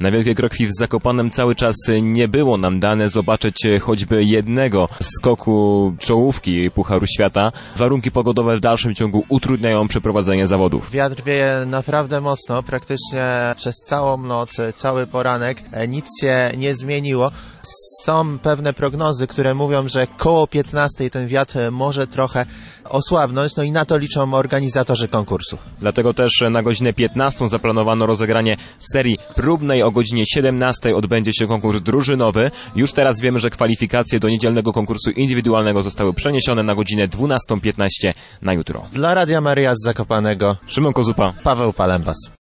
Na Wielkiej Krokwi w Zakopanem cały czas nie było nam dane zobaczyć choćby jednego skoku czołówki Pucharu Świata. Warunki pogodowe w dalszym ciągu utrudniają przeprowadzenie zawodów. Wiatr wieje naprawdę mocno, praktycznie przez całą noc, cały poranek, nic się nie zmieniło. Są pewne prognozy, które mówią, że koło 15 ten wiatr może trochę osłabnąć, no i na to liczą organizatorzy konkursu. Dlatego też na godzinę 15 zaplanowano rozegranie serii próbnej. O godzinie 17 odbędzie się konkurs drużynowy. Już teraz wiemy, że kwalifikacje do niedzielnego konkursu indywidualnego zostały przeniesione na godzinę 12:15 na jutro. Dla Radia Maryja z Zakopanego Szymon Kozupa, Paweł Palembas.